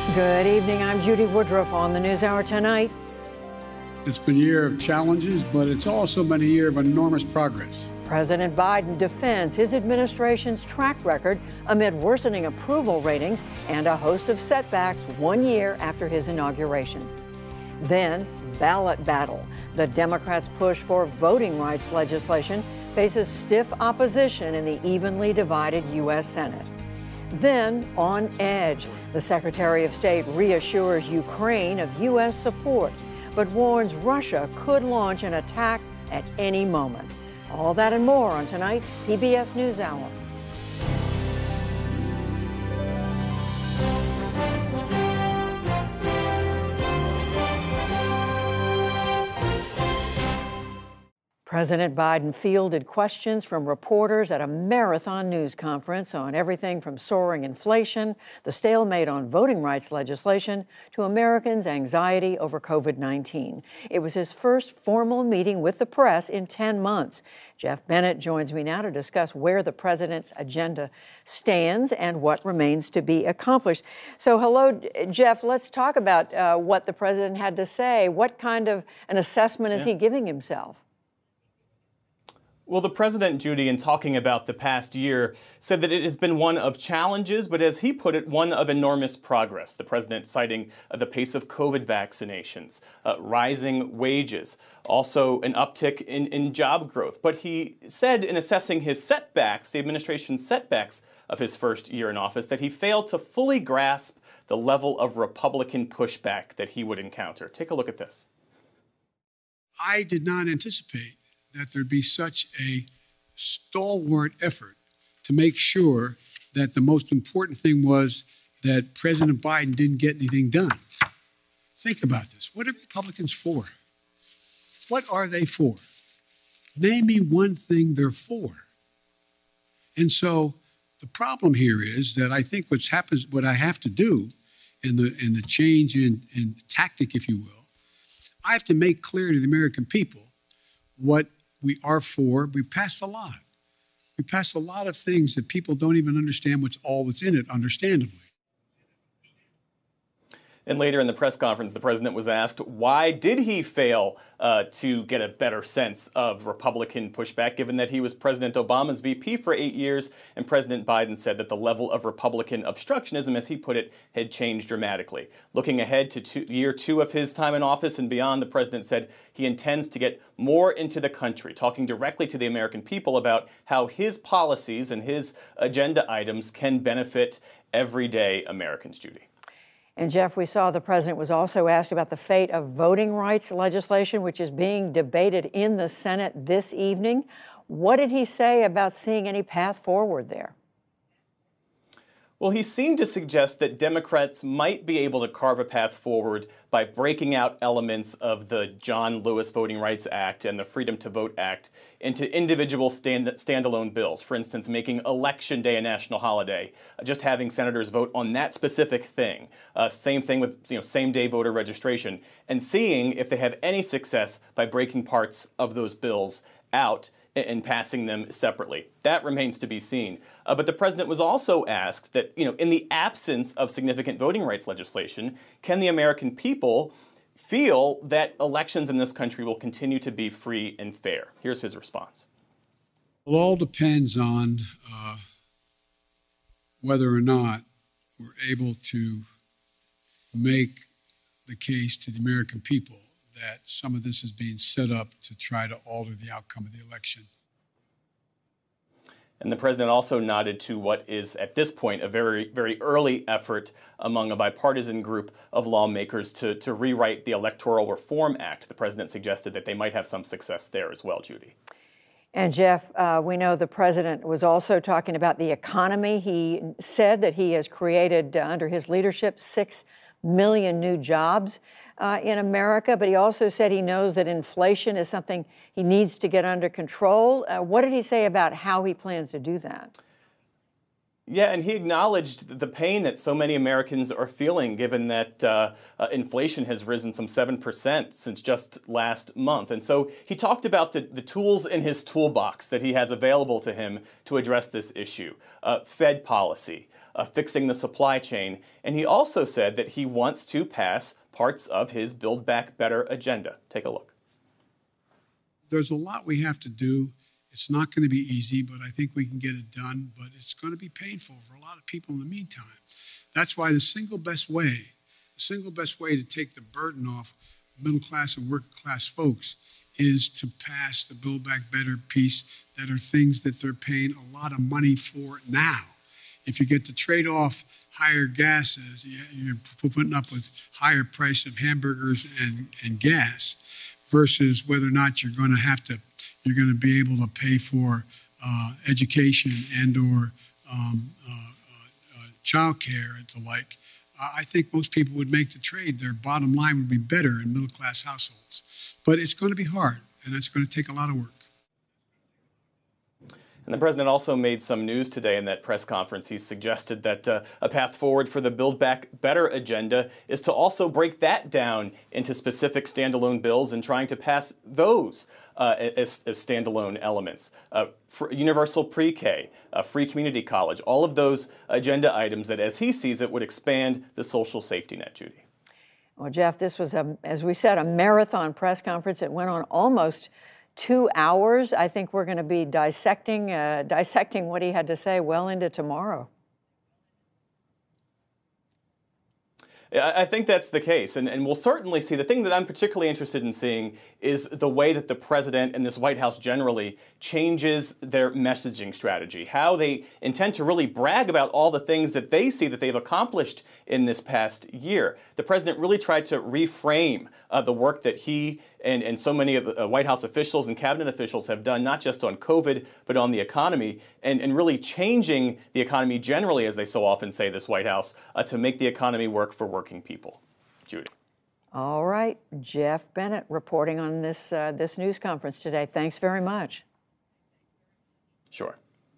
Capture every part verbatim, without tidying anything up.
Good evening. I'm Judy Woodruff on the NewsHour tonight. It's been a year of challenges, but it's also been a year of enormous progress. President Biden defends his administration's track record amid worsening approval ratings and a host of setbacks one year after his inauguration. Then, ballot battle. The Democrats' push for voting rights legislation faces stiff opposition in the evenly divided U S Senate. Then, on edge, the Secretary of State reassures Ukraine of U S support, but warns Russia could launch an attack at any moment. All that and more on tonight's P B S NewsHour. President Biden fielded questions from reporters at a marathon news conference on everything from soaring inflation, the stalemate on voting rights legislation, to Americans' anxiety over COVID nineteen. It was his first formal meeting with the press in ten months. Jeff Bennett joins me now to discuss where the president's agenda stands and what remains to be accomplished. So hello, Jeff. Let's talk about uh, what the president had to say. What kind of an assessment is yeah. he giving himself? Well, the president, Judy, in talking about the past year, said that it has been one of challenges, but as he put it, one of enormous progress. The president citing uh, the pace of COVID vaccinations, uh, rising wages, also an uptick in, in job growth. But he said in assessing his setbacks, the administration's setbacks of his first year in office, that he failed to fully grasp the level of Republican pushback that he would encounter. Take a look at this. I did not anticipate that there'd be such a stalwart effort to make sure that the most important thing was that President Biden didn't get anything done. Think about this. What are Republicans for? What are they for? Name me one thing they're for. And so the problem here is that I think what's happens, what I have to do in the, in the change in, in tactic, if you will, I have to make clear to the American people what we are for. We passed a lot. We passed a lot of things that people don't even understand what's all that's in it, understandably. And later in the press conference, the president was asked, why did he fail uh, to get a better sense of Republican pushback, given that he was President Obama's V P for eight years, and President Biden said that the level of Republican obstructionism, as he put it, had changed dramatically. Looking ahead to two, year two of his time in office and beyond, the president said he intends to get more into the country, talking directly to the American people about how his policies and his agenda items can benefit everyday Americans, Judy. And Jeff, we saw the president was also asked about the fate of voting rights legislation, which is being debated in the Senate this evening. What did he say about seeing any path forward there? Well, he seemed to suggest that Democrats might be able to carve a path forward by breaking out elements of the John Lewis Voting Rights Act and the Freedom to Vote Act into individual stand standalone bills. For instance, making Election Day a national holiday, just having senators vote on that specific thing. Uh, same thing with you know same-day voter registration, and seeing if they have any success by breaking parts of those bills out and passing them separately. That remains to be seen. Uh, but the president was also asked that, you know, in the absence of significant voting rights legislation, can the American people feel that elections in this country will continue to be free and fair? Here's his response. It all depends on uh, whether or not we're able to make the case to the American people that some of this is being set up to try to alter the outcome of the election. And the president also nodded to what is, at this point, a very, very early effort among a bipartisan group of lawmakers to, to rewrite the Electoral Reform Act. The president suggested that they might have some success there as well, Judy. And Jeff, uh, we know the president was also talking about the economy. He said that he has created, uh, under his leadership, six million new jobs uh, in America, but he also said he knows that inflation is something he needs to get under control. Uh, what did he say about how he plans to do that? Yeah, and he acknowledged the pain that so many Americans are feeling, given that uh, uh, inflation has risen some seven percent since just last month. And so he talked about the, the tools in his toolbox that he has available to him to address this issue. Uh, Fed policy, uh, fixing the supply chain, and he also said that he wants to pass parts of his Build Back Better agenda. Take a look. There's a lot we have to do. It's not going to be easy, but I think we can get it done. But it's going to be painful for a lot of people in the meantime. That's why the single best way, the single best way to take the burden off middle class and working class folks is to pass the Build Back Better piece that are things that they're paying a lot of money for now. If you get to trade off higher gases, you're putting up with higher price of hamburgers and, and gas versus whether or not you're going to have to you're going to be able to pay for uh, education and or um, uh, uh, child care and the like. Uh, I think most people would make the trade. Their bottom line would be better in middle-class households. But it's going to be hard, and it's going to take a lot of work. And the president also made some news today in that press conference. He suggested that uh, a path forward for the Build Back Better agenda is to also break that down into specific standalone bills and trying to pass those uh, as, as standalone elements. Uh, universal pre-K, uh, free community college, all of those agenda items that, as he sees it, would expand the social safety net, Judy. Well, Jeff, this was, a, as we said, a marathon press conference. It went on almost two hours. I think we're going to be dissecting uh, dissecting what he had to say well into tomorrow. I think that's the case, and, and we'll certainly see. The thing that I'm particularly interested in seeing is the way that the president and this White House generally changes their messaging strategy, how they intend to really brag about all the things that they see that they've accomplished in this past year. The president really tried to reframe uh, the work that he and, and so many of the uh, White House officials and cabinet officials have done, not just on COVID, but on the economy, and, and really changing the economy generally, as they so often say, this White House, uh, to make the economy work for working people. Judy. All right, Jeff Bennett reporting on this, uh, this news conference today. Thanks very much. Sure.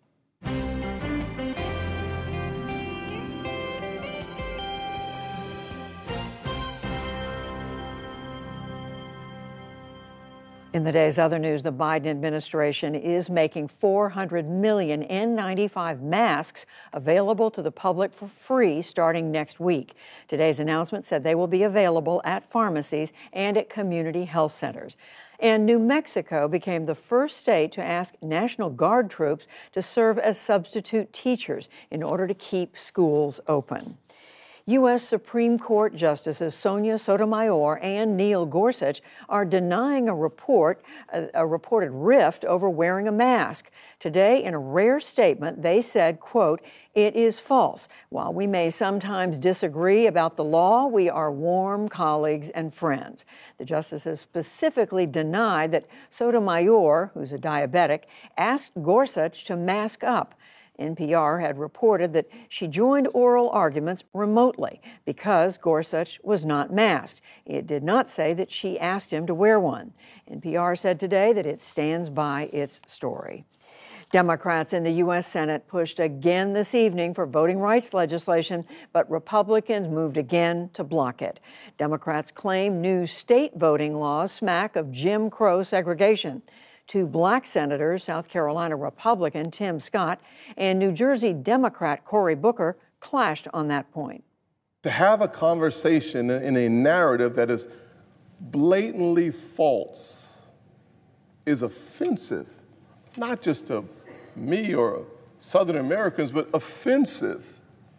In the day's other news, the Biden administration is making four hundred million N ninety-five masks available to the public for free starting next week. Today's announcement said they will be available at pharmacies and at community health centers. And New Mexico became the first state to ask National Guard troops to serve as substitute teachers in order to keep schools open. U S Supreme Court Justices Sonia Sotomayor and Neil Gorsuch are denying a report, a, a reported rift over wearing a mask. Today, in a rare statement, they said, quote, "It is false. While we may sometimes disagree about the law, we are warm colleagues and friends." The justices specifically denied that Sotomayor, who's a diabetic, asked Gorsuch to mask up. N P R had reported that she joined oral arguments remotely because Gorsuch was not masked. It did not say that she asked him to wear one. N P R said today that it stands by its story. Democrats in the U S Senate pushed again this evening for voting rights legislation, but Republicans moved again to block it. Democrats claim new state voting laws smack of Jim Crow segregation. Two black senators, South Carolina Republican Tim Scott and New Jersey Democrat Cory Booker, clashed on that point. To have a conversation in a narrative that is blatantly false is offensive, not just to me or Southern Americans, but offensive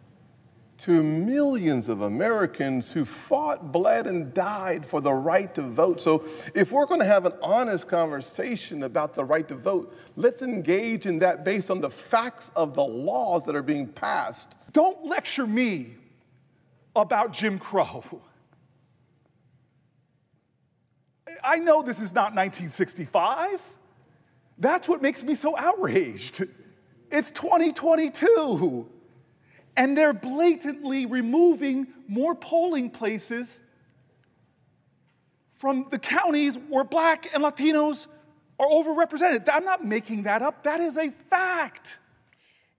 to millions of Americans who fought, bled, and died for the right to vote. So if we're going to have an honest conversation about the right to vote, let's engage in that based on the facts of the laws that are being passed. Don't lecture me about Jim Crow. I know this is not nineteen sixty-five. That's what makes me so outraged. It's twenty twenty-two. And they're blatantly removing more polling places from the counties where Black and Latinos are overrepresented. I'm not making that up. That is a fact.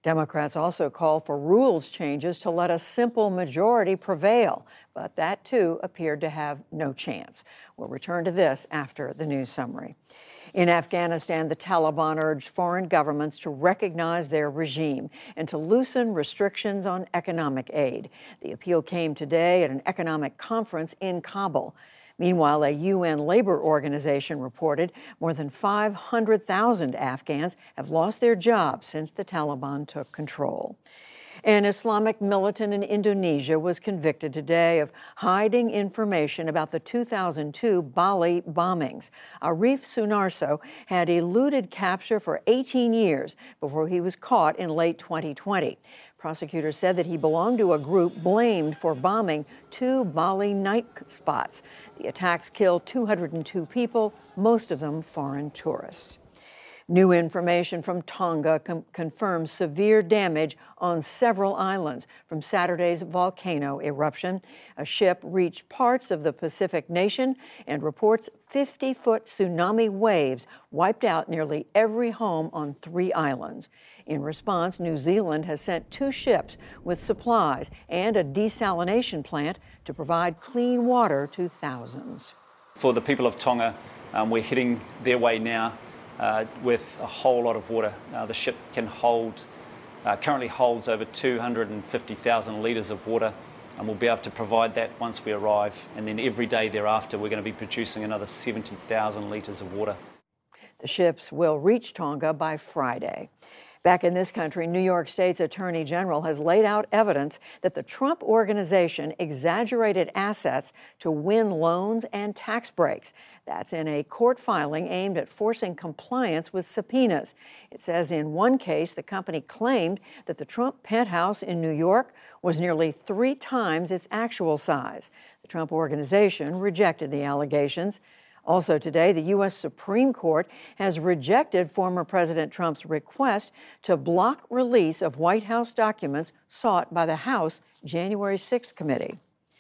Democrats also called for rules changes to let a simple majority prevail, but that too appeared to have no chance. We'll return to this after the news summary. In Afghanistan, the Taliban urged foreign governments to recognize their regime and to loosen restrictions on economic aid. The appeal came today at an economic conference in Kabul. Meanwhile, a U N labor organization reported more than five hundred thousand Afghans have lost their jobs since the Taliban took control. An Islamic militant in Indonesia was convicted today of hiding information about the two thousand two Bali bombings. Arif Sunarso had eluded capture for eighteen years before he was caught in late twenty twenty. Prosecutors said that he belonged to a group blamed for bombing two Bali night spots. The attacks killed two hundred two people, most of them foreign tourists. New information from Tonga com- confirms severe damage on several islands from Saturday's volcano eruption. A ship reached parts of the Pacific nation and reports fifty-foot tsunami waves wiped out nearly every home on three islands. In response, New Zealand has sent two ships with supplies and a desalination plant to provide clean water to thousands. For the people of Tonga, um, we're heading their way now. Uh, with a whole lot of water. Uh, the ship can hold, uh, currently holds over two hundred fifty thousand litres of water, and we'll be able to provide that once we arrive. And then every day thereafter, we're going to be producing another seventy thousand litres of water. The ships will reach Tonga by Friday. Back in this country, New York State's Attorney General has laid out evidence that the Trump Organization exaggerated assets to win loans and tax breaks. That's in a court filing aimed at forcing compliance with subpoenas. It says in one case, the company claimed that the Trump penthouse in New York was nearly three times its actual size. The Trump Organization rejected the allegations. Also today, the U S Supreme Court has rejected former President Trump's request to block release of White House documents sought by the House January sixth committee.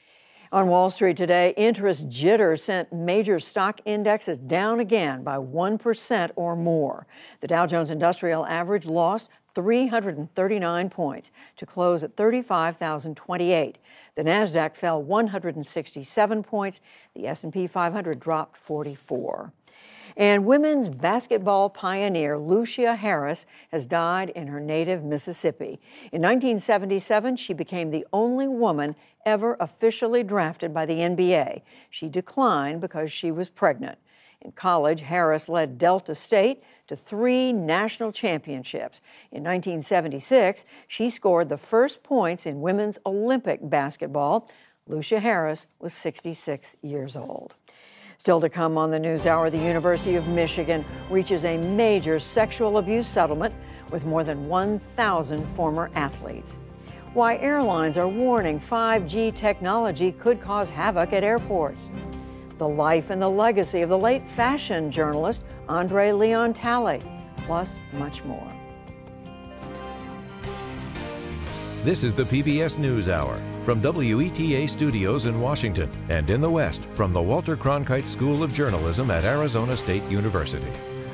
On Wall Street today, interest jitters sent major stock indexes down again by one percent or more. The Dow Jones Industrial Average lost three hundred thirty-nine points to close at thirty-five thousand twenty-eight. The Nasdaq fell one hundred sixty-seven points. The S and P five hundred dropped forty-four. And women's basketball pioneer Lucia Harris has died in her native Mississippi. In nineteen seventy-seven, she became the only woman ever officially drafted by the N B A. She declined because she was pregnant. In college, Harris led Delta State to three national championships. In nineteen seventy-six, she scored the first points in women's Olympic basketball. Lucia Harris was sixty-six years old. Still to come on the NewsHour, the University of Michigan reaches a major sexual abuse settlement with more than one thousand former athletes. Why airlines are warning five G technology could cause havoc at airports. The life and the legacy of the late fashion journalist Andre Leon Talley, plus much more. This is the P B S NewsHour from W E T A Studios in Washington and in the West from the Walter Cronkite School of Journalism at Arizona State University.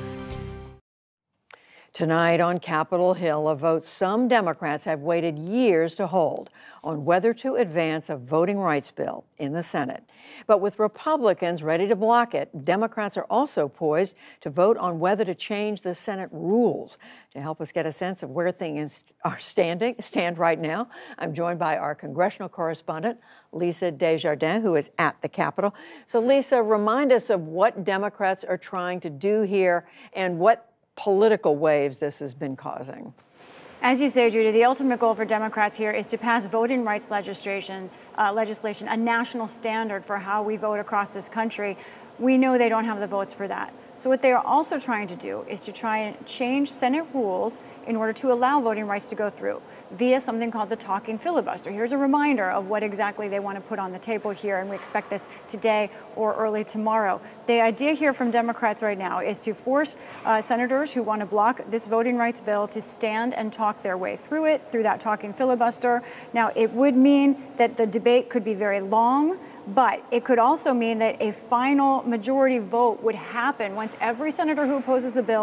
Tonight on Capitol Hill, a vote some Democrats have waited years to hold on whether to advance a voting rights bill in the Senate. But with Republicans ready to block it, Democrats are also poised to vote on whether to change the Senate rules. To help us get a sense of where things are standing, stand right now, I'm joined by our congressional correspondent, Lisa Desjardins, who is at the Capitol. So, Lisa, remind us of what Democrats are trying to do here and what political waves this has been causing. As you say, Judy, the ultimate goal for Democrats here is to pass voting rights legislation, uh, legislation, a national standard for how we vote across this country. We know they don't have the votes for that. So what they are also trying to do is to try and change Senate rules in order to allow voting rights to go through via something called the talking filibuster. Here's a reminder of what exactly they want to put on the table here, and we expect this today or early tomorrow. The idea here from Democrats right now is to force uh, senators who want to block this voting rights bill to stand and talk their way through it, through that talking filibuster. Now, it would mean that the debate could be very long, but it could also mean that a final majority vote would happen once every senator who opposes the bill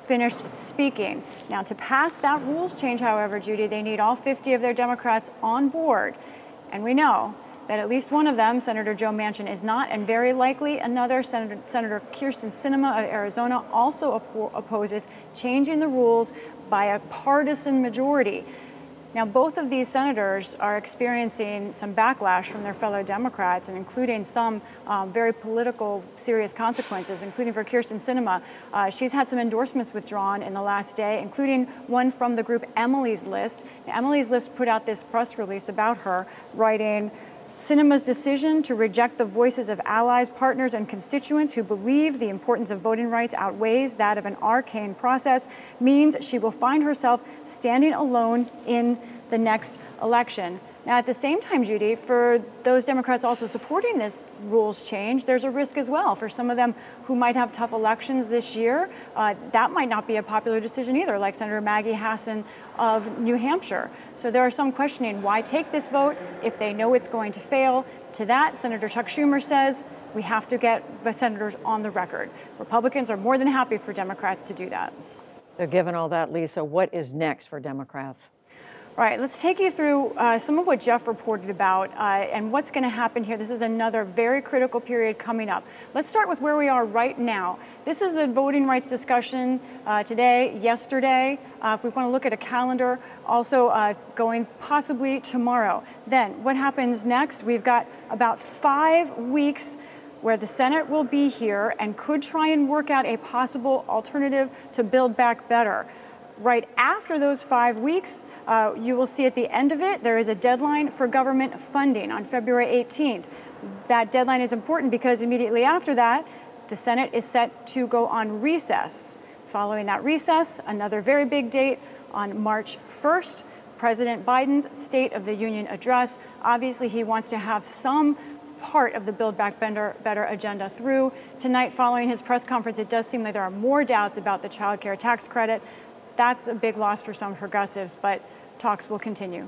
finished speaking. Now, to pass that rules change, however, Judy, they need all fifty of their Democrats on board. And we know that at least one of them, Senator Joe Manchin, is not, and very likely another, Senator, Senator Kyrsten Sinema of Arizona, also oppo- opposes changing the rules by a partisan majority. Now, both of these senators are experiencing some backlash from their fellow Democrats, and including some um, very political, serious consequences, including for Kyrsten Sinema. Uh, she's had some endorsements withdrawn in the last day, including one from the group Emily's List. Now, Emily's List put out this press release about her, writing, Sinema's decision to reject the voices of allies, partners, and constituents who believe the importance of voting rights outweighs that of an arcane process means she will find herself standing alone in the next election. Now, at the same time, Judy, for those Democrats also supporting this rules change, there's a risk as well. For some of them who might have tough elections this year, uh, that might not be a popular decision either, like Senator Maggie Hassan of New Hampshire. So there are some questioning why take this vote if they know it's going to fail. To that, Senator Chuck Schumer says we have to get the senators on the record. Republicans are more than happy for Democrats to do that. So given all that, Lisa, what is next for Democrats? All right, let's take you through uh, some of what Jeff reported about uh, and what's going to happen here. This is another very critical period coming up. Let's start with where we are right now. This is the voting rights discussion uh, today, yesterday. Uh, if we want to look at a calendar, also uh, going possibly tomorrow. Then what happens next? We've got about five weeks where the Senate will be here and could try and work out a possible alternative to Build Back Better. Right after those five weeks, uh, you will see at the end of it, there is a deadline for government funding on February eighteenth. That deadline is important because immediately after that, the Senate is set to go on recess. Following that recess, another very big date on March first, President Biden's State of the Union address. Obviously, he wants to have some part of the Build Back Better, Better agenda through. Tonight, following his press conference, it does seem like there are more doubts about the child care tax credit. That's a big loss for some progressives, but talks will continue.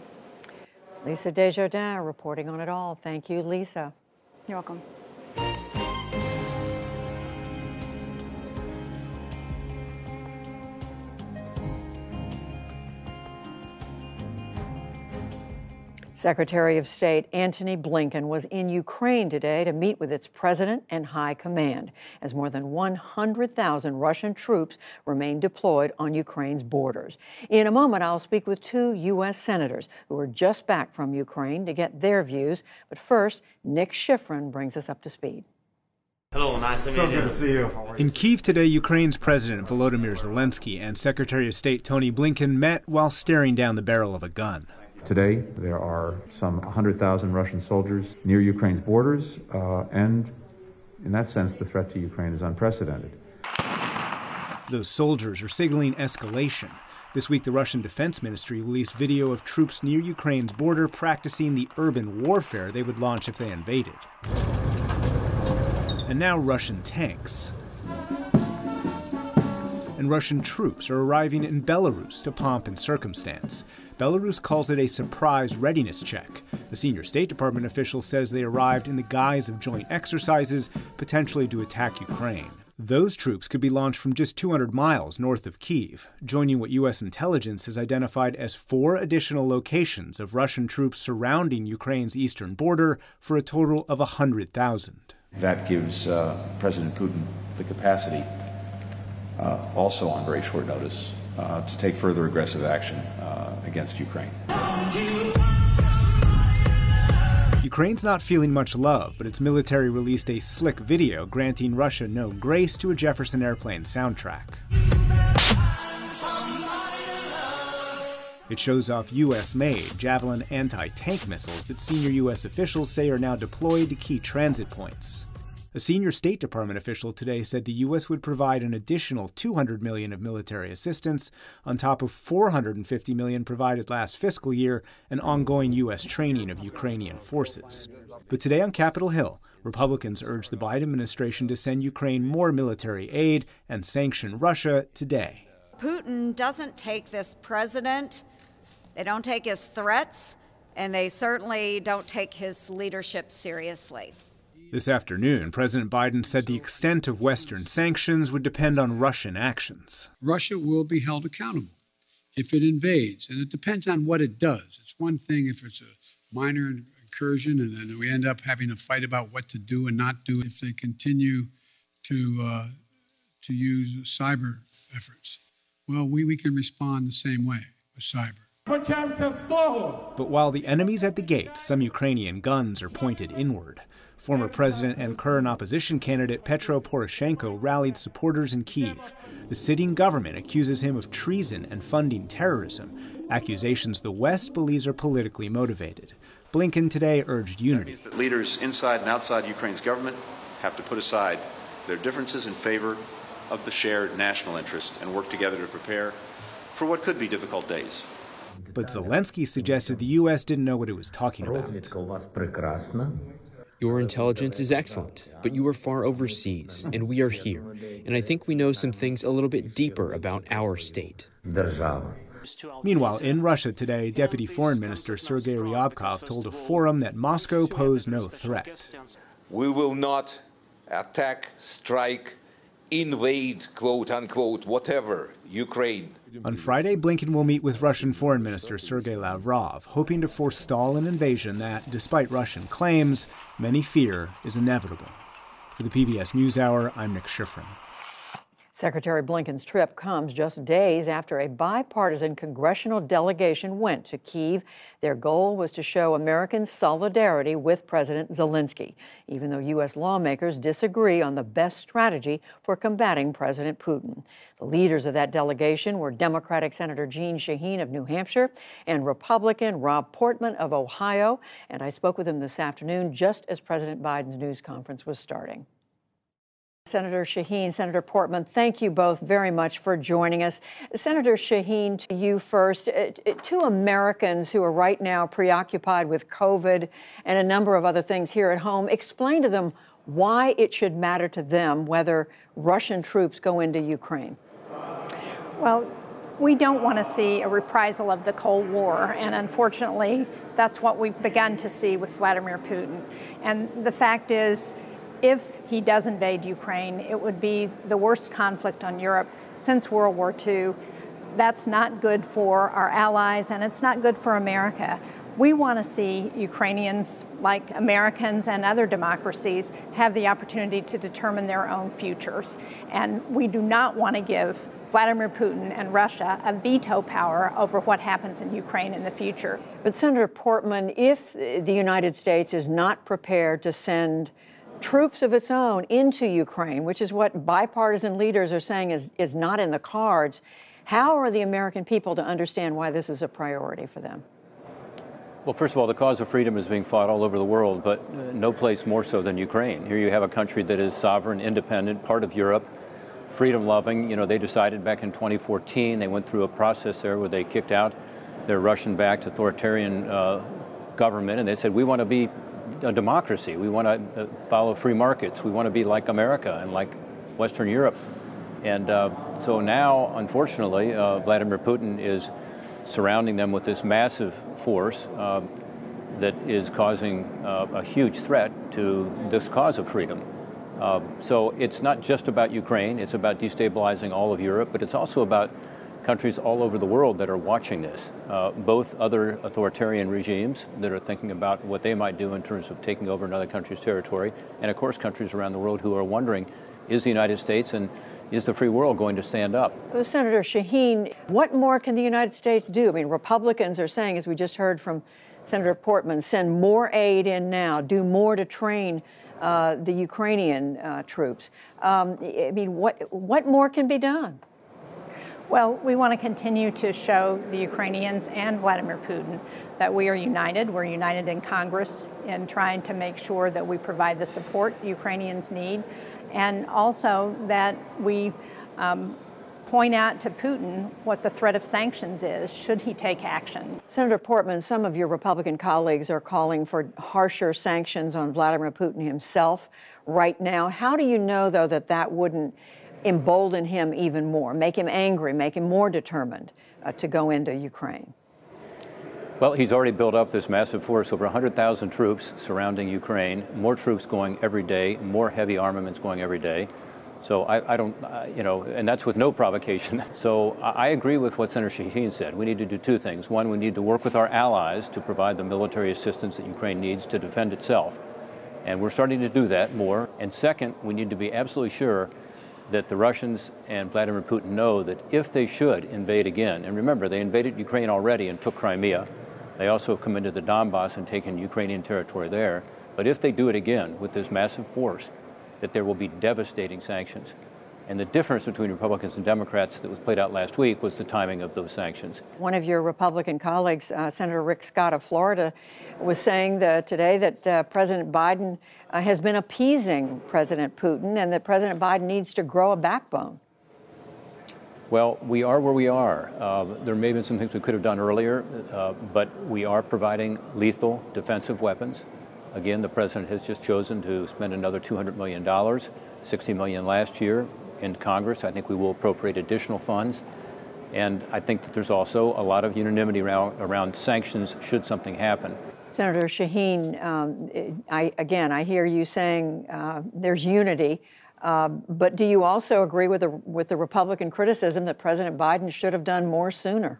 Lisa Desjardins reporting on it all. Thank you, Lisa. You're welcome. Secretary of State Antony Blinken was in Ukraine today to meet with its president and high command, as more than one hundred thousand Russian troops remain deployed on Ukraine's borders. In a moment, I'll speak with two U S senators who are just back from Ukraine to get their views. But first, Nick Schifrin brings us up to speed. Hello, nice to meet you. So good to see you. In Kyiv today, Ukraine's President Volodymyr Zelensky and Secretary of State Tony Blinken met while staring down the barrel of a gun. Today, there are some one hundred thousand Russian soldiers near Ukraine's borders, uh, and in that sense, the threat to Ukraine is unprecedented. Those soldiers are signaling escalation. This week, the Russian Defense Ministry released video of troops near Ukraine's border practicing the urban warfare they would launch if they invaded. And now Russian tanks and Russian troops are arriving in Belarus to pomp and circumstance. Belarus calls it a surprise readiness check. The senior State Department official says they arrived in the guise of joint exercises, potentially to attack Ukraine. Those troops could be launched from just two hundred miles north of Kyiv, joining what U S intelligence has identified as four additional locations of Russian troops surrounding Ukraine's eastern border for a total of one hundred thousand. That gives uh, President Putin the capacity, uh, also on very short notice, uh, to take further aggressive action uh, against Ukraine. Ukraine's not feeling much love, but its military released a slick video granting Russia no grace to a Jefferson Airplane soundtrack. It shows off U S-made Javelin anti-tank missiles that senior U S officials say are now deployed to key transit points. A senior State Department official today said the U S would provide an additional two hundred million dollars of military assistance on top of four hundred fifty million dollars provided last fiscal year and ongoing U S training of Ukrainian forces. But today on Capitol Hill, Republicans urged the Biden administration to send Ukraine more military aid and sanction Russia today. Putin doesn't take this president, they don't take his threats, and they certainly don't take his leadership seriously. This afternoon, President Biden said the extent of Western sanctions would depend on Russian actions. Russia will be held accountable if it invades, and it depends on what it does. It's one thing if it's a minor incursion and then we end up having a fight about what to do and not do if they continue to uh, to use cyber efforts. Well, we, we can respond the same way with cyber. But while the enemy's at the gate, some Ukrainian guns are pointed inward. Former president and current opposition candidate Petro Poroshenko rallied supporters in Kyiv. The sitting government accuses him of treason and funding terrorism, accusations the West believes are politically motivated. Blinken today urged unity. That leaders inside and outside Ukraine's government have to put aside their differences in favor of the shared national interest and work together to prepare for what could be difficult days. But Zelensky suggested the U S didn't know what it was talking about. Your intelligence is excellent, but you are far overseas, and we are here. And I think we know some things a little bit deeper about our state. Meanwhile, in Russia today, Deputy Foreign Minister Sergei Ryabkov told a forum that Moscow posed no threat. We will not attack, strike, invade, quote unquote, whatever, Ukraine. On Friday, Blinken will meet with Russian Foreign Minister Sergei Lavrov, hoping to forestall an invasion that, despite Russian claims, many fear is inevitable. For the P B S NewsHour, I'm Nick Schifrin. Secretary Blinken's trip comes just days after a bipartisan congressional delegation went to Kyiv. Their goal was to show American solidarity with President Zelensky, even though U S lawmakers disagree on the best strategy for combating President Putin. The leaders of that delegation were Democratic Senator Jeanne Shaheen of New Hampshire and Republican Rob Portman of Ohio. And I spoke with him this afternoon just as President Biden's news conference was starting. Senator Shaheen, Senator Portman, thank you both very much for joining us. Senator Shaheen, to you first. Uh, to Americans who are right now preoccupied with COVID and a number of other things here at home, explain to them why it should matter to them whether Russian troops go into Ukraine. Well, we don't want to see a reprisal of the Cold War, and unfortunately, that's what we've begun to see with Vladimir Putin. And the fact is, if he does invade Ukraine, it would be the worst conflict on Europe since World War Two. That's not good for our allies, and it's not good for America. We want to see Ukrainians, like Americans and other democracies, have the opportunity to determine their own futures. And we do not want to give Vladimir Putin and Russia a veto power over what happens in Ukraine in the future. But Senator Portman, if the United States is not prepared to send troops of its own into Ukraine, which is what bipartisan leaders are saying is, is not in the cards, how are the American people to understand why this is a priority for them? Well, first of all, the cause of freedom is being fought all over the world, but no place more so than Ukraine. Here you have a country that is sovereign, independent, part of Europe, freedom-loving. You know, they decided back in twenty fourteen, they went through a process there where they kicked out their Russian-backed authoritarian uh, government, and they said, we want to be a democracy. We want to follow free markets. We want to be like America and like Western Europe. And uh, so now, unfortunately, uh, Vladimir Putin is surrounding them with this massive force uh, that is causing uh, a huge threat to this cause of freedom. Uh, so it's not just about Ukraine. It's about destabilizing all of Europe, but it's also about countries all over the world that are watching this, uh, both other authoritarian regimes that are thinking about what they might do in terms of taking over another country's territory, and of course countries around the world who are wondering, is the United States and is the free world going to stand up? Well, Senator Shaheen, what more can the United States do? I mean, Republicans are saying, as we just heard from Senator Portman, send more aid in now, do more to train uh, the Ukrainian uh, troops. Um, I mean, what what more can be done? Well, we want to continue to show the Ukrainians and Vladimir Putin that we are united. We're united in Congress in trying to make sure that we provide the support Ukrainians need, and also that we um, point out to Putin what the threat of sanctions is, should he take action. Senator Portman, some of your Republican colleagues are calling for harsher sanctions on Vladimir Putin himself right now. How do you know, though, that that wouldn't embolden him even more, make him angry, make him more determined uh, to go into Ukraine? Well, he's already built up this massive force, over one hundred thousand troops surrounding Ukraine, more troops going every day, more heavy armaments going every day. So I, I don't, uh, you know, and that's with no provocation. So I agree with what Senator Shaheen said. We need to do two things. One, we need to work with our allies to provide the military assistance that Ukraine needs to defend itself. And we're starting to do that more. And second, we need to be absolutely sure that the Russians and Vladimir Putin know that if they should invade again, and remember, they invaded Ukraine already and took Crimea. They also have come into the Donbass and taken Ukrainian territory there. But if they do it again with this massive force, that there will be devastating sanctions. And the difference between Republicans and Democrats that was played out last week was the timing of those sanctions. One of your Republican colleagues, uh, Senator Rick Scott of Florida, was saying that today that uh, President Biden uh, has been appeasing President Putin and that President Biden needs to grow a backbone. Well, we are where we are. Uh, there may have been some things we could have done earlier, uh, but we are providing lethal defensive weapons. Again, the president has just chosen to spend another two hundred million dollars, sixty million dollars last year in Congress. I think we will appropriate additional funds. And I think that there's also a lot of unanimity around, around sanctions should something happen. Senator Shaheen, um, I, again, I hear you saying uh, there's unity, uh, but do you also agree with the, with the Republican criticism that President Biden should have done more sooner?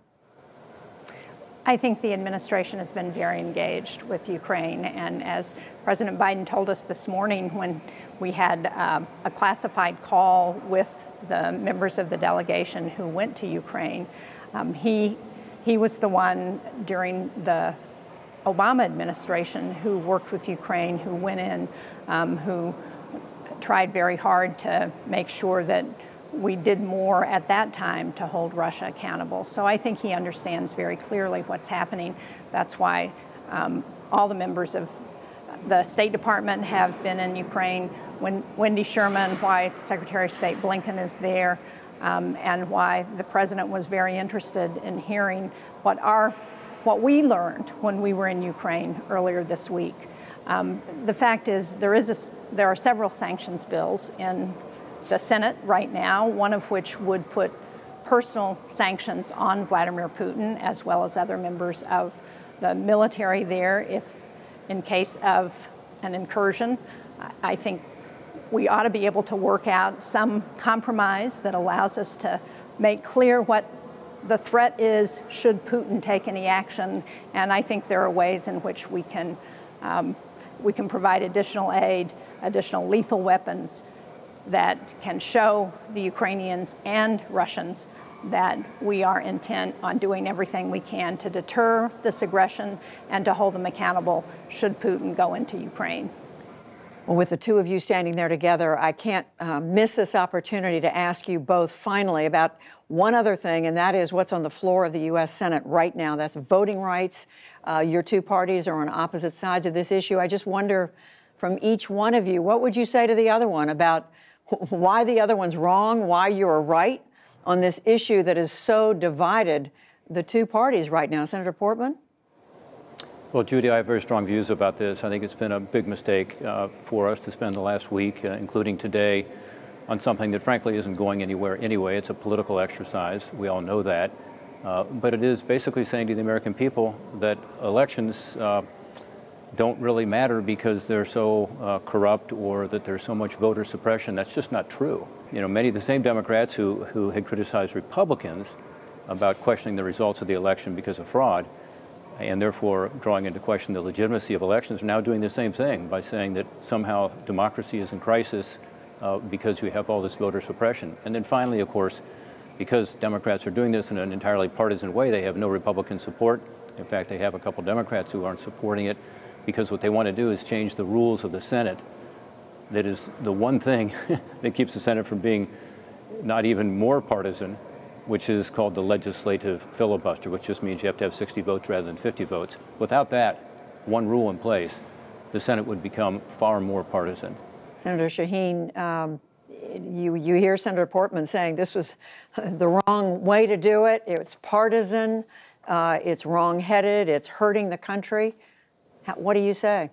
I think the administration has been very engaged with Ukraine, and as President Biden told us this morning when we had uh, a classified call with the members of the delegation who went to Ukraine, um, he, he was the one during the Obama administration who worked with Ukraine, who went in, um, who tried very hard to make sure that we did more at that time to hold Russia accountable. So I think he understands very clearly what's happening. That's why um, all the members of the State Department have been in Ukraine. When Wendy Sherman, why Secretary of State Blinken is there, um, and why the president was very interested in hearing what our, what we learned when we were in Ukraine earlier this week. Um, the fact is, there is a, there are several sanctions bills in the Senate right now, one of which would put personal sanctions on Vladimir Putin as well as other members of the military there if in case of an incursion. I think we ought to be able to work out some compromise that allows us to make clear what the threat is should Putin take any action. And I think there are ways in which we can, um, we can provide additional aid, additional lethal weapons that can show the Ukrainians and Russians that we are intent on doing everything we can to deter this aggression and to hold them accountable should Putin go into Ukraine. Well, with the two of you standing there together, I can't uh, miss this opportunity to ask you both finally about one other thing, and that is what's on the floor of the U S Senate right now. That's voting rights. Uh, your two parties are on opposite sides of this issue. I just wonder from each one of you, what would you say to the other one about why the other one's wrong, why you're right on this issue that has so divided the two parties right now? Senator Portman? Well, Judy, I have very strong views about this. I think it's been a big mistake uh, for us to spend the last week, uh, including today, on something that frankly isn't going anywhere anyway. It's a political exercise. We all know that. Uh, but it is basically saying to the American people that elections uh, don't really matter because they're so uh, corrupt or that there's so much voter suppression. That's just not true. You know, many of the same Democrats who, who had criticized Republicans about questioning the results of the election because of fraud and therefore drawing into question the legitimacy of elections are now doing the same thing by saying that somehow democracy is in crisis uh, because you have all this voter suppression. And then finally, of course, because Democrats are doing this in an entirely partisan way, they have no Republican support. In fact, they have a couple Democrats who aren't supporting it, because what they want to do is change the rules of the Senate. That is the one thing that keeps the Senate from being not even more partisan, which is called the legislative filibuster, which just means you have to have sixty votes rather than fifty votes. Without that one rule in place, the Senate would become far more partisan. Senator Shaheen, um, you, you hear Senator Portman saying this was the wrong way to do it. It's partisan, uh, it's wrong-headed, it's hurting the country. What do you say?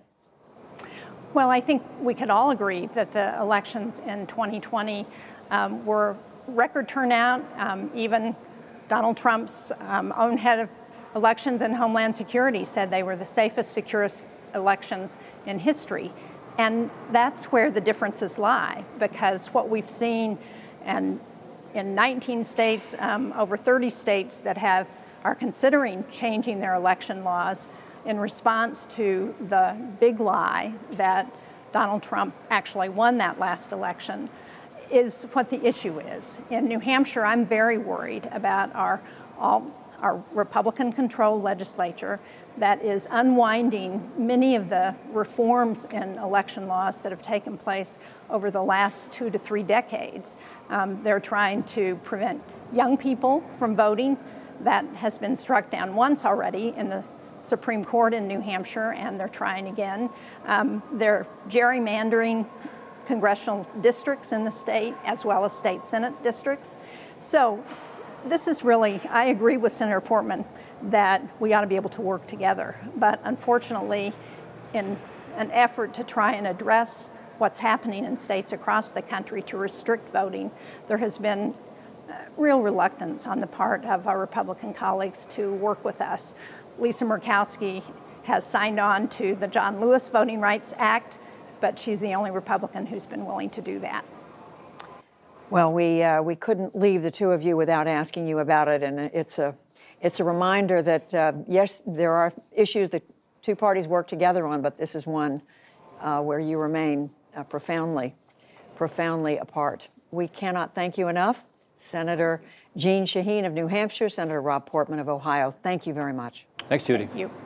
Well, I think we could all agree that the elections in twenty twenty um, were record turnout. Um, even Donald Trump's um, own head of Elections and Homeland Security said they were the safest, securest elections in history. And that's where the differences lie, because what we've seen and in nineteen states, um, over thirty states that have are considering changing their election laws in response to the big lie that Donald Trump actually won that last election, is what the issue is. In New Hampshire, I'm very worried about our, all, our Republican-controlled legislature that is unwinding many of the reforms in election laws that have taken place over the last two to three decades. Um, they're trying to prevent young people from voting. That has been struck down once already in the Supreme Court in New Hampshire, and they're trying again. Um, they're gerrymandering congressional districts in the state, as well as state Senate districts. So this is really, I agree with Senator Portman that we ought to be able to work together. But unfortunately, in an effort to try and address what's happening in states across the country to restrict voting, there has been real reluctance on the part of our Republican colleagues to work with us. Lisa Murkowski has signed on to the John Lewis Voting Rights Act, but she's the only Republican who's been willing to do that. Well, we uh, we couldn't leave the two of you without asking you about it, and it's a it's a reminder that uh, yes, there are issues that two parties work together on, but this is one uh, where you remain uh, profoundly, profoundly apart. We cannot thank you enough. Senator Jeanne Shaheen of New Hampshire, Senator Rob Portman of Ohio, thank you very much. Thanks, Judy. Thank you.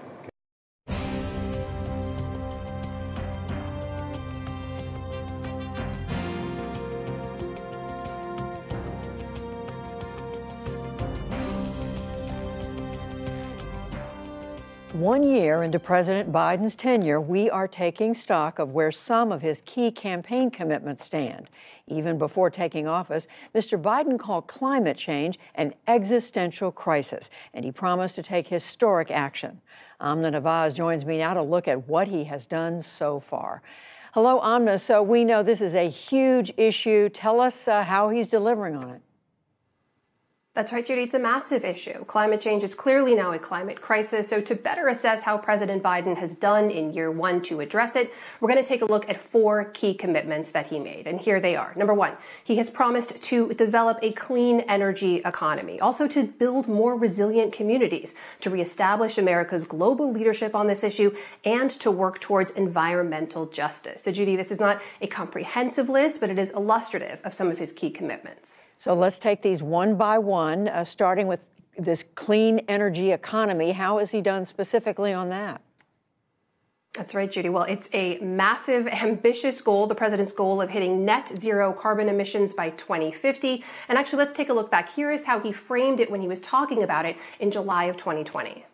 One year into President Biden's tenure, we are taking stock of where some of his key campaign commitments stand. Even before taking office, Mister Biden called climate change an existential crisis, and he promised to take historic action. Amna Nawaz joins me now to look at what he has done so far. Hello, Amna. So we know this is a huge issue. Tell us uh, how he's delivering on it. That's right, Judy. It's a massive issue. Climate change is clearly now a climate crisis. So to better assess how President Biden has done in year one to address it, we're going to take a look at four key commitments that he made. And here they are. Number one, he has promised to develop a clean energy economy, also to build more resilient communities, to reestablish America's global leadership on this issue, and to work towards environmental justice. So, Judy, this is not a comprehensive list, but it is illustrative of some of his key commitments. So let's take these one by one, uh, starting with this clean energy economy. How has he done specifically on that? That's right, Judy. Well, it's a massive, ambitious goal, the president's goal of hitting net zero carbon emissions by twenty fifty. And actually, let's take a look back. Here is how he framed it when he was talking about it in July of twenty twenty.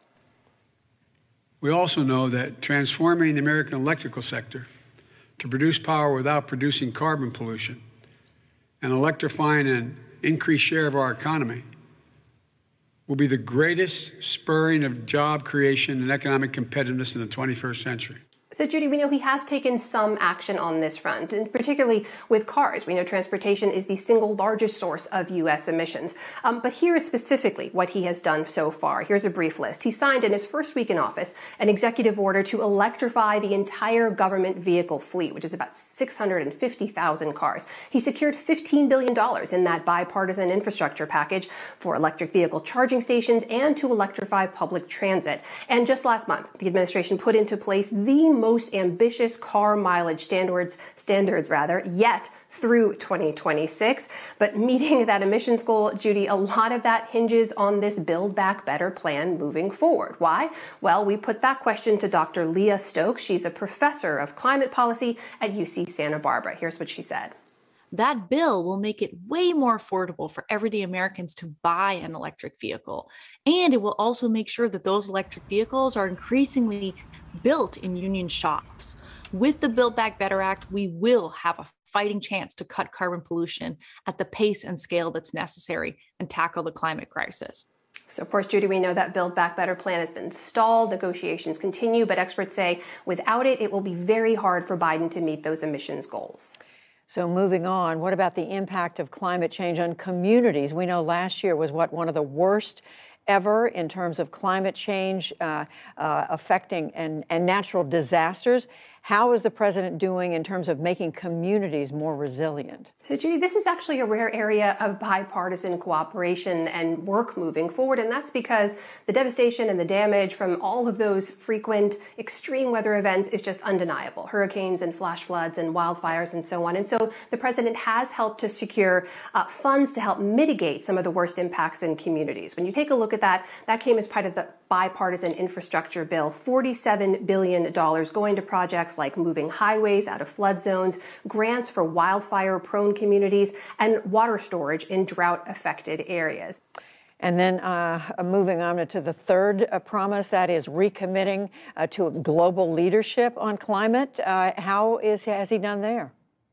We also know that transforming the American electrical sector to produce power without producing carbon pollution and electrifying an increased share of our economy will be the greatest spurring of job creation and economic competitiveness in the twenty-first century. So, Judy, we know he has taken some action on this front, and particularly with cars. We know transportation is the single largest source of U S emissions. Um, but here is specifically what he has done so far. Here's a brief list. He signed in his first week in office an executive order to electrify the entire government vehicle fleet, which is about six hundred fifty thousand cars. He secured fifteen billion dollars in that bipartisan infrastructure package for electric vehicle charging stations and to electrify public transit. And just last month, the administration put into place the most ambitious car mileage standards, standards rather, yet through twenty twenty-six. But meeting that emissions goal, Judy, a lot of that hinges on this Build Back Better plan moving forward. Why? Well, we put that question to Doctor Leah Stokes. She's a professor of climate policy at U C Santa Barbara. Here's what she said. That bill will make it way more affordable for everyday Americans to buy an electric vehicle. And it will also make sure that those electric vehicles are increasingly built in union shops. With the Build Back Better Act, we will have a fighting chance to cut carbon pollution at the pace and scale that's necessary and tackle the climate crisis. So, of course, Judy, we know that Build Back Better plan has been stalled. Negotiations continue, but experts say without it, it will be very hard for Biden to meet those emissions goals. So moving on, what about the impact of climate change on communities? We know last year was what one of the worst ever in terms of climate change uh, uh, affecting and, and natural disasters. How is the president doing in terms of making communities more resilient? So, Judy, this is actually a rare area of bipartisan cooperation and work moving forward, and that's because the devastation and the damage from all of those frequent extreme weather events is just undeniable. Hurricanes and flash floods and wildfires and so on. And so the president has helped to secure uh, funds to help mitigate some of the worst impacts in communities. When you take a look at that, that came as part of the bipartisan infrastructure bill, forty-seven billion dollars going to projects like moving highways out of flood zones, grants for wildfire-prone communities, and water storage in drought-affected areas. And then uh, moving on to the third uh, promise, that is recommitting uh, to global leadership on climate. Uh, how is has he done there?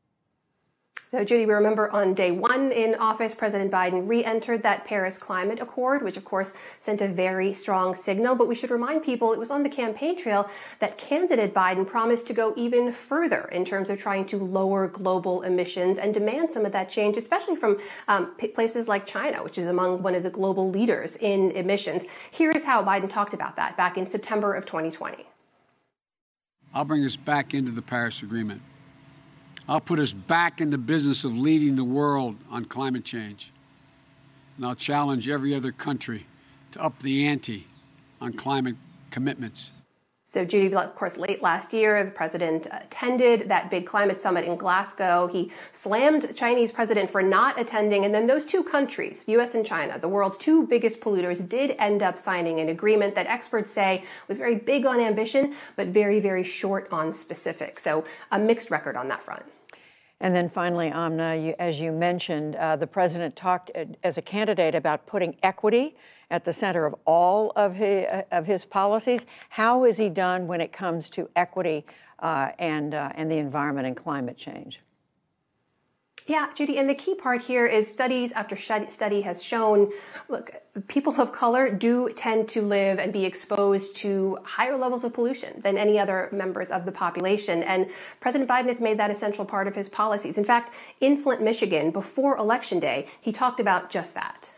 So, Judy, we remember on day one in office, President Biden re-entered that Paris Climate Accord, which, of course, sent a very strong signal. But we should remind people it was on the campaign trail that candidate Biden promised to go even further in terms of trying to lower global emissions and demand some of that change, especially from um, places like China, which is among one of the global leaders in emissions. Here is how Biden talked about that back in September of twenty twenty. I'll bring us back into the Paris Agreement. I'll put us back in the business of leading the world on climate change. And I'll challenge every other country to up the ante on climate commitments. So, Judy, of course, late last year, the president attended that big climate summit in Glasgow. He slammed the Chinese president for not attending. And then those two countries, U S and China, the world's two biggest polluters, did end up signing an agreement that experts say was very big on ambition, but very, very short on specifics. So a mixed record on that front. And then finally, Amna, you, as you mentioned, uh, the president talked uh, as a candidate about putting equity at the center of all of his, uh, of his policies. How is he done when it comes to equity uh, and, uh, and the environment and climate change? Yeah, Judy, and the key part here is studies after study has shown, look, people of color do tend to live and be exposed to higher levels of pollution than any other members of the population. And President Biden has made that a central part of his policies. In fact, in Flint, Michigan, before Election Day, he talked about just that.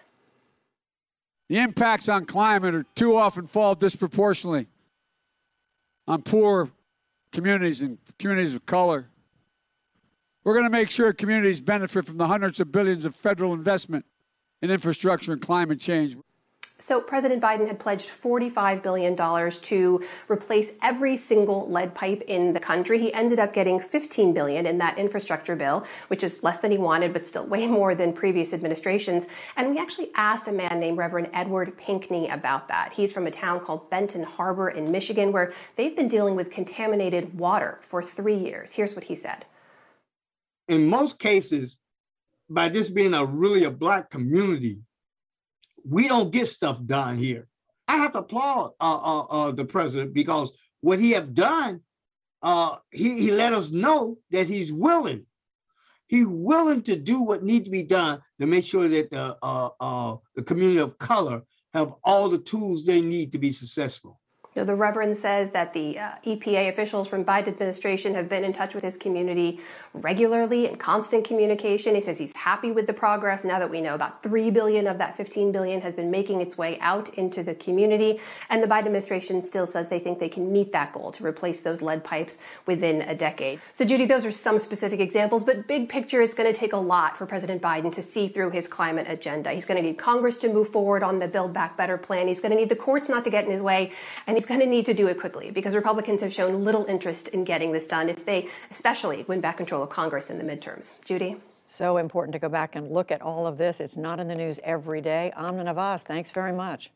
The impacts on climate are too often fall disproportionately on poor communities and communities of color. We're going to make sure communities benefit from the hundreds of billions of federal investment in infrastructure and climate change. So President Biden had pledged forty-five billion dollars to replace every single lead pipe in the country. He ended up getting fifteen billion dollars in that infrastructure bill, which is less than he wanted, but still way more than previous administrations. And we actually asked a man named Reverend Edward Pinkney about that. He's from a town called Benton Harbor in Michigan, where they've been dealing with contaminated water for three years. Here's what he said. In most cases, by this being a really a black community, we don't get stuff done here. I have to applaud uh, uh, uh, the president because what he have done, uh, he, he let us know that he's willing. He's willing to do what needs to be done to make sure that the, uh, uh, the community of color have all the tools they need to be successful. You know, the Reverend says that the uh, E P A officials from Biden administration have been in touch with his community regularly in constant communication. He says he's happy with the progress now that we know about three billion dollars of that fifteen billion dollars has been making its way out into the community. And the Biden administration still says they think they can meet that goal to replace those lead pipes within a decade. So, Judy, those are some specific examples, but big picture, it's going to take a lot for President Biden to see through his climate agenda. He's going to need Congress to move forward on the Build Back Better plan. He's going to need the courts not to get in his way, and he's going to need to do it quickly because Republicans have shown little interest in getting this done if they especially win back control of Congress in the midterms. Judy? So important to go back and look at all of this. It's not in the news every day. Amna Nawaz, thanks very much.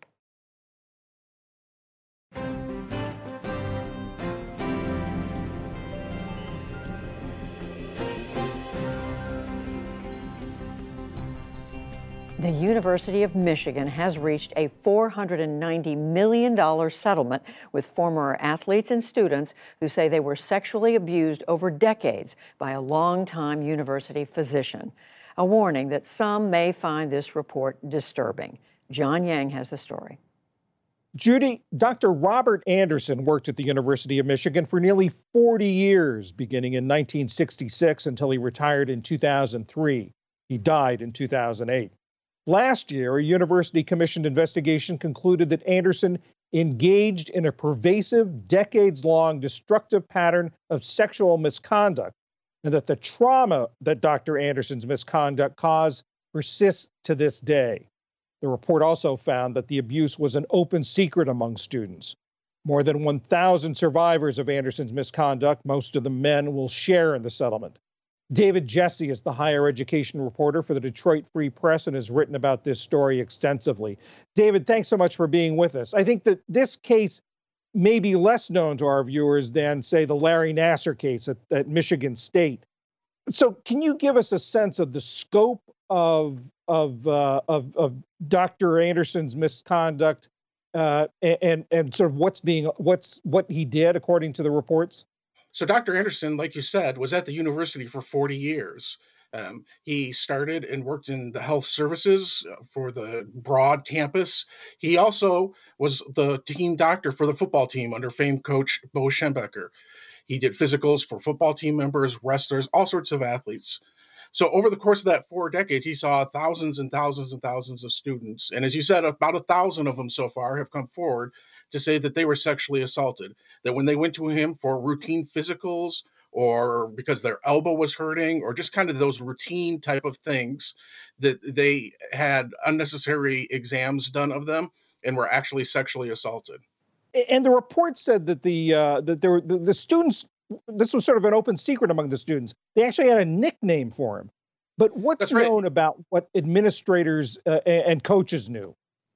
The University of Michigan has reached a four hundred ninety million dollars settlement with former athletes and students who say they were sexually abused over decades by a longtime university physician. A warning that some may find this report disturbing. John Yang has the story. Judy, Doctor Robert Anderson worked at the University of Michigan for nearly forty years, beginning in nineteen sixty-six until he retired in two thousand three. He died in two thousand eight. Last year, a university-commissioned investigation concluded that Anderson engaged in a pervasive, decades-long destructive pattern of sexual misconduct, and that the trauma that Doctor Anderson's misconduct caused persists to this day. The report also found that the abuse was an open secret among students. More than one thousand survivors of Anderson's misconduct, most of them men, will share in the settlement. David Jesse is the higher education reporter for the Detroit Free Press and has written about this story extensively. David, thanks so much for being with us. I think that this case may be less known to our viewers than, say, the Larry Nassar case at, at Michigan State. So can you give us a sense of the scope of, of, uh, of, of Doctor Anderson's misconduct uh, and, and sort of what's being, what's, what he did according to the reports? So Doctor Anderson, like you said, was at the university for forty years. Um, he started and worked in the health services for the broad campus. He also was the team doctor for the football team under famed coach Bo Schembechler. He did physicals for football team members, wrestlers, all sorts of athletes. So over the course of that four decades, he saw thousands and thousands and thousands of students. And as you said, about a thousand of them so far have come forward to say that they were sexually assaulted, that when they went to him for routine physicals or because their elbow was hurting or just kind of those routine type of things, that they had unnecessary exams done of them and were actually sexually assaulted. And the report said that the uh, that there were the, the students, this was sort of an open secret among the students. They actually had a nickname for him. But what's right. known about what administrators uh, and coaches knew?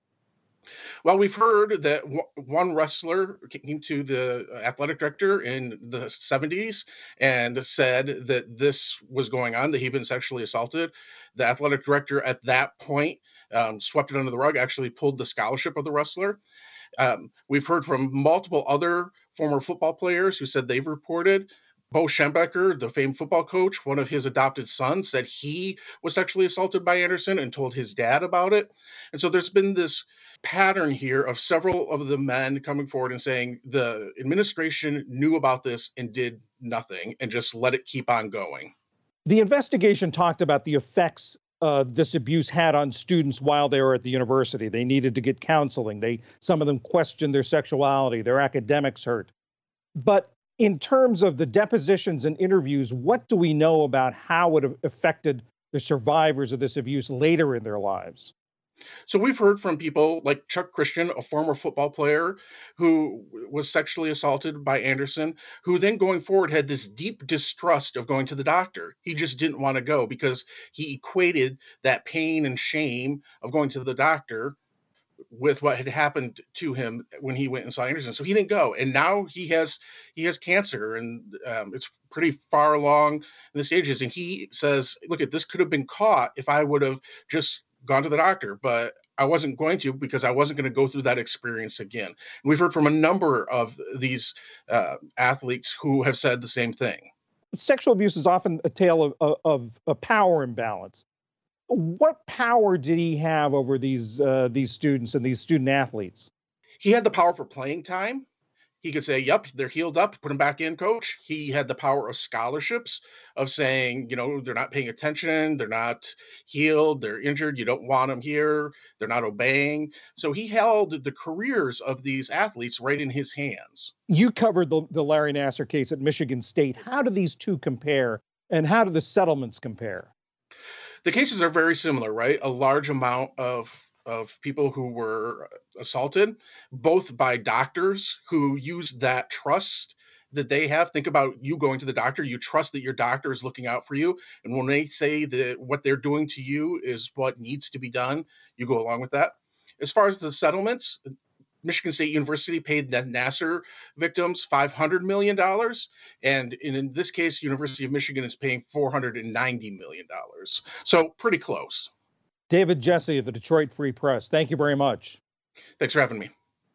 Well, we've heard that w- one wrestler came to the athletic director in the seventies and said that this was going on, that he'd been sexually assaulted. The athletic director at that point um, swept it under the rug, actually pulled the scholarship of the wrestler. Um, we've heard from multiple other former football players who said they've reported. Bo Schembechler, the famed football coach, one of his adopted sons, said he was sexually assaulted by Anderson and told his dad about it. And so there's been this pattern here of several of the men coming forward and saying the administration knew about this and did nothing and just let it keep on going. The investigation talked about the effects uh, this abuse had on students while they were at the university. They needed to get counseling. They, some of them questioned their sexuality. Their academics hurt. But in terms of the depositions and interviews, what do we know about how it affected the survivors of this abuse later in their lives? So we've heard from people like Chuck Christian, a former football player who was sexually assaulted by Anderson, who then going forward had this deep distrust of going to the doctor. He just didn't want to go because he equated that pain and shame of going to the doctor with what had happened to him when he went and saw Anderson. So he didn't go. And now he has he has cancer and um, it's pretty far along in the stages. And he says, look, at this could have been caught if I would have just gone to the doctor, but I wasn't going to because I wasn't going to go through that experience again. And we've heard from a number of these uh, athletes who have said the same thing. Sexual abuse is often a tale of, of, of a power imbalance. What power did he have over these uh, these students and these student athletes? He had the power for playing time. He could say, yep, they're healed up, put them back in, coach. He had the power of scholarships, of saying, you know, they're not paying attention, they're not healed, they're injured, you don't want them here, they're not obeying. So he held the careers of these athletes right in his hands. You covered the, the Larry Nassar case at Michigan State. How do these two compare, and how do the settlements compare? The cases are very similar, right? A large amount of of people who were assaulted, both by doctors who use that trust that they have. Think about you going to the doctor. You trust that your doctor is looking out for you. And when they say that what they're doing to you is what needs to be done, you go along with that. As far as the settlements, Michigan State University paid the Nassar victims five hundred million dollars. And in, in this case, University of Michigan is paying four hundred ninety million dollars. So pretty close. David Jesse of the Detroit Free Press, thank you very much. Thanks for having me.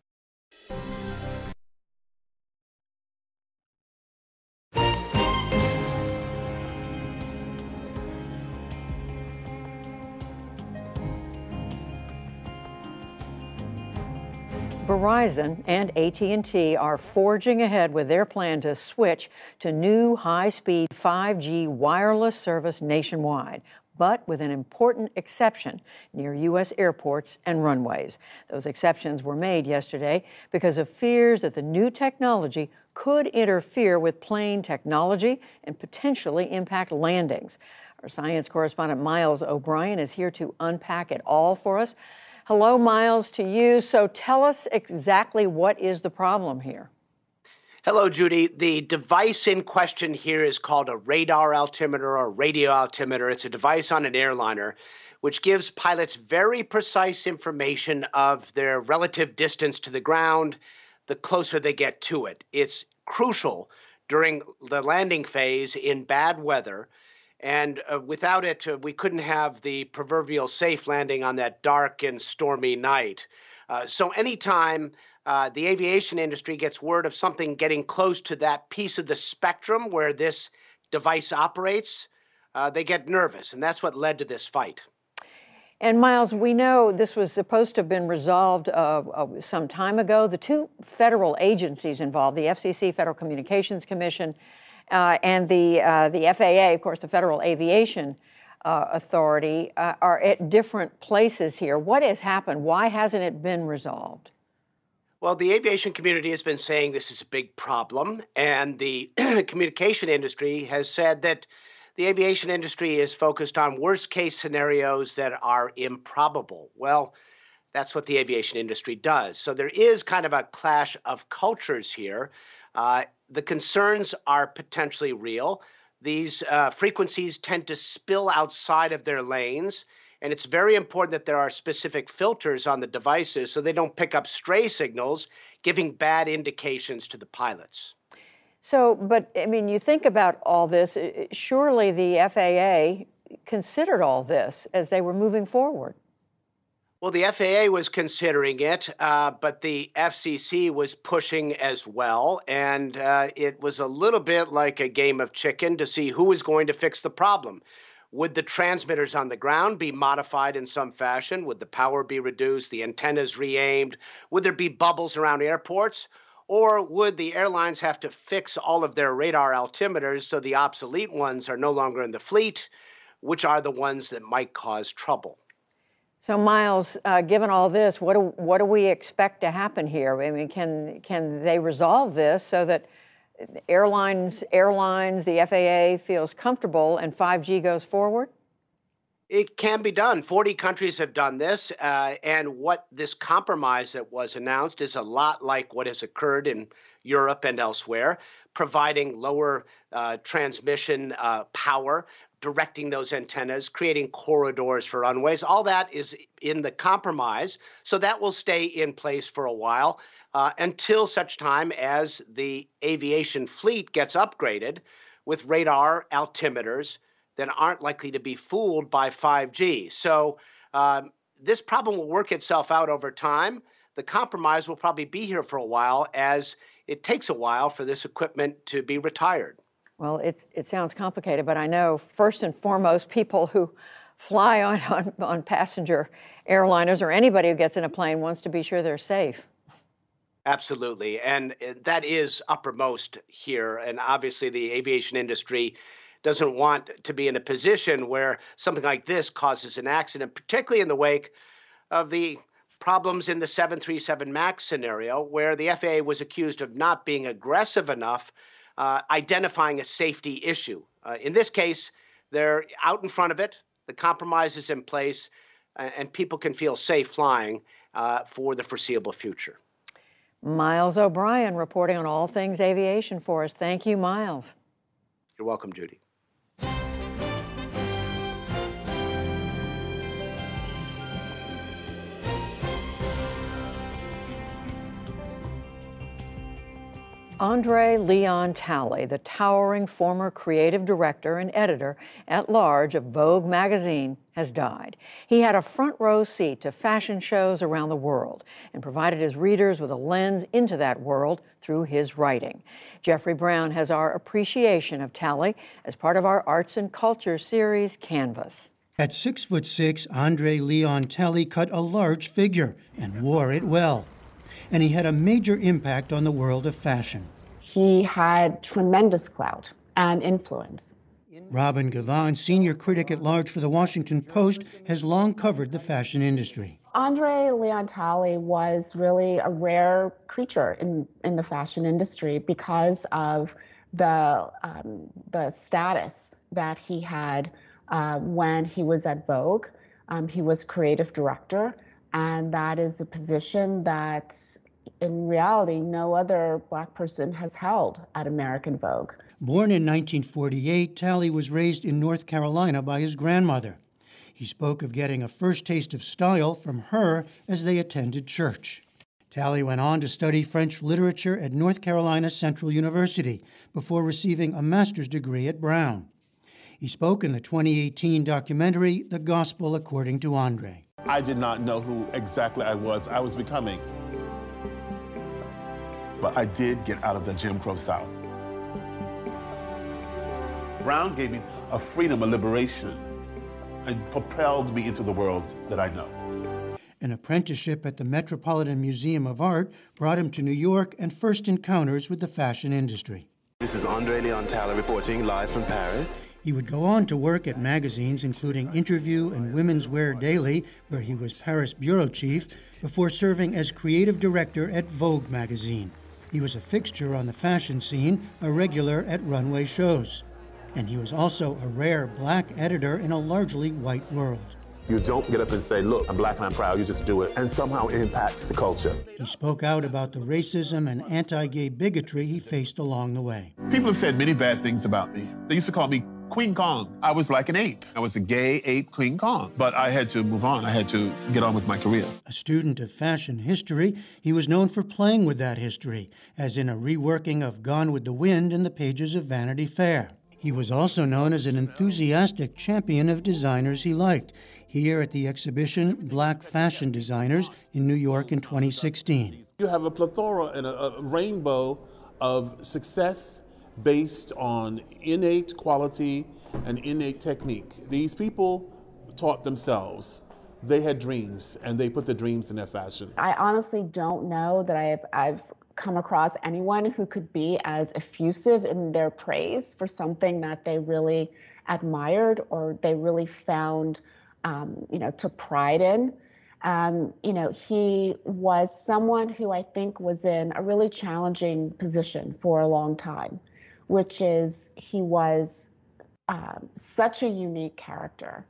Verizon and A T and T are forging ahead with their plan to switch to new high-speed five G wireless service nationwide. but with an important exception near U S airports and runways. Those exceptions were made yesterday because of fears that the new technology could interfere with plane technology and potentially impact landings. Our science correspondent Miles O'Brien is here to unpack it all for us. Hello, Miles, to you. So tell us exactly what is the problem here. Hello, Judy. The device in question here is called a radar altimeter or radio altimeter. It's a device on an airliner which gives pilots very precise information of their relative distance to the ground the closer they get to it. It's crucial during the landing phase in bad weather. And uh, without it, uh, we couldn't have the proverbial safe landing on that dark and stormy night. Uh, so anytime uh, the aviation industry gets word of something getting close to that piece of the spectrum where this device operates, uh, they get nervous. And that's what led to this fight. And Miles, we know this was supposed to have been resolved uh, uh, some time ago. The two federal agencies involved, the F C C, Federal Communications Commission, Uh, and the uh, the F A A, of course, the Federal Aviation uh, Authority, uh, are at different places here. What has happened? Why hasn't it been resolved? Well, the aviation community has been saying this is a big problem, and the communication industry has said that the aviation industry is focused on worst-case scenarios that are improbable. Well, that's what the aviation industry does. So there is kind of a clash of cultures here. Uh, the concerns are potentially real. These uh, frequencies tend to spill outside of their lanes, and it's very important that there are specific filters on the devices so they don't pick up stray signals, giving bad indications to the pilots. So, but I mean, you think about all this, surely the F A A considered all this as they were moving forward. Well, the F A A was considering it, uh, but the F C C was pushing as well. And uh, it was a little bit like a game of chicken to see who was going to fix the problem. Would the transmitters on the ground be modified in some fashion? Would the power be reduced, the antennas re-aimed? Would there be bubbles around airports? Or would the airlines have to fix all of their radar altimeters so the obsolete ones are no longer in the fleet, which are the ones that might cause trouble? So, Miles, uh, given all this, what do, what do we expect to happen here? I mean, can can they resolve this so that airlines, airlines, the F A A feels comfortable and five G goes forward? It can be done. forty countries have done this, uh, and what this compromise that was announced is a lot like what has occurred in Europe and elsewhere, providing lower uh, transmission uh, power, directing those antennas, creating corridors for runways. All that is in the compromise. So that will stay in place for a while uh, until such time as the aviation fleet gets upgraded with radar altimeters that aren't likely to be fooled by five G. So um, this problem will work itself out over time. The compromise will probably be here for a while, as it takes a while for this equipment to be retired. Well, it, it sounds complicated, but I know first and foremost, people who fly on, on, on passenger airliners or anybody who gets in a plane wants to be sure they're safe. Absolutely. And that is uppermost here. And obviously the aviation industry doesn't want to be in a position where something like this causes an accident, particularly in the wake of the problems in the seven thirty-seven MAX scenario, where the F A A was accused of not being aggressive enough Uh, identifying a safety issue. Uh, in this case, they're out in front of it, the compromise is in place, uh, and people can feel safe flying uh, for the foreseeable future. Miles O'Brien reporting on all things aviation for us. Thank you, Miles. You're welcome, Judy. Andre Leon Talley, the towering former creative director and editor at large of Vogue magazine, has died. He had a front row seat to fashion shows around the world and provided his readers with a lens into that world through his writing. Jeffrey Brown has our appreciation of Talley as part of our Arts and Culture series, Canvas. At six foot six, Andre Leon Talley cut a large figure and wore it well. And he had a major impact on the world of fashion. He had tremendous clout and influence. Robin Givhan, senior critic at large for The Washington Post, has long covered the fashion industry. Andre Leon Talley was really a rare creature in, in the fashion industry because of the, um, the status that he had uh, when he was at Vogue. Um, he was creative director, and that is a position that in reality no other Black person has held at American Vogue. Born in nineteen forty-eight, Talley was raised in North Carolina by his grandmother. He spoke of getting a first taste of style from her as they attended church. Talley went on to study French literature at North Carolina Central University before receiving a master's degree at Brown. He spoke in the twenty eighteen documentary, The Gospel According to Andre. I did not know who exactly I was. I was becoming. But I did get out of the Jim Crow South. Brown gave me a freedom, a liberation, and propelled me into the world that I know. An apprenticeship at the Metropolitan Museum of Art brought him to New York and first encounters with the fashion industry. This is Andre Leon Talley reporting live from Paris. He would go on to work at magazines including Interview and Women's Wear Daily, where he was Paris bureau chief, before serving as creative director at Vogue magazine. He was a fixture on the fashion scene, a regular at runway shows. And he was also a rare Black editor in a largely white world. You don't get up and say, look, I'm Black and I'm proud, you just do it, and somehow it impacts the culture. He spoke out about the racism and anti-gay bigotry he faced along the way. People have said many bad things about me. They used to call me Queen Kong. I was like an ape. I was a gay ape Queen Kong. But I had to move on. I had to get on with my career. A student of fashion history, he was known for playing with that history, as in a reworking of Gone with the Wind in the pages of Vanity Fair. He was also known as an enthusiastic champion of designers he liked, here at the exhibition Black Fashion Designers in New York in twenty sixteen. You have a plethora and a, a rainbow of success based on innate quality and innate technique. These people taught themselves. They had dreams, and they put the dreams in their fashion. I honestly don't know that I've, I've come across anyone who could be as effusive in their praise for something that they really admired or they really found, um, you know, took pride in. Um, you know, he was someone who I think was in a really challenging position for a long time, which is he was um, such a unique character,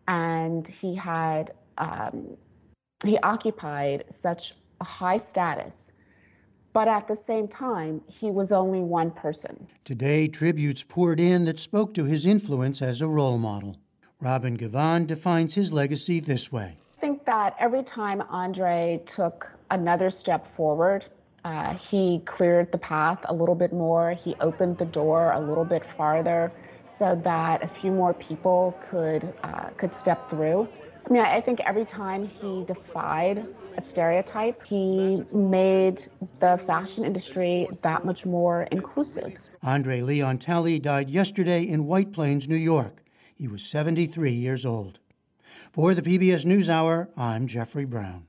and he had um, he occupied such a high status. But at the same time, he was only one person. Today, tributes poured in that spoke to his influence as a role model. Robin Givhan defines his legacy this way. I think that every time Andre took another step forward, uh, he cleared the path a little bit more. He opened the door a little bit farther so that a few more people could, uh, could step through. I mean, I think every time he defied a stereotype, he made the fashion industry that much more inclusive. Andre Leon Talley died yesterday in White Plains, New York. He was seventy-three years old. For the P B S NewsHour, I'm Jeffrey Brown.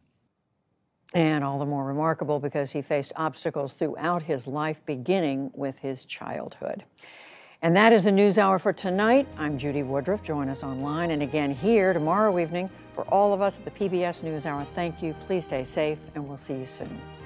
And all the more remarkable because he faced obstacles throughout his life, beginning with his childhood. And that is the NewsHour for tonight. I'm Judy Woodruff. Join us online and again here tomorrow evening. For all of us at the P B S NewsHour, thank you. Please stay safe, and we'll see you soon.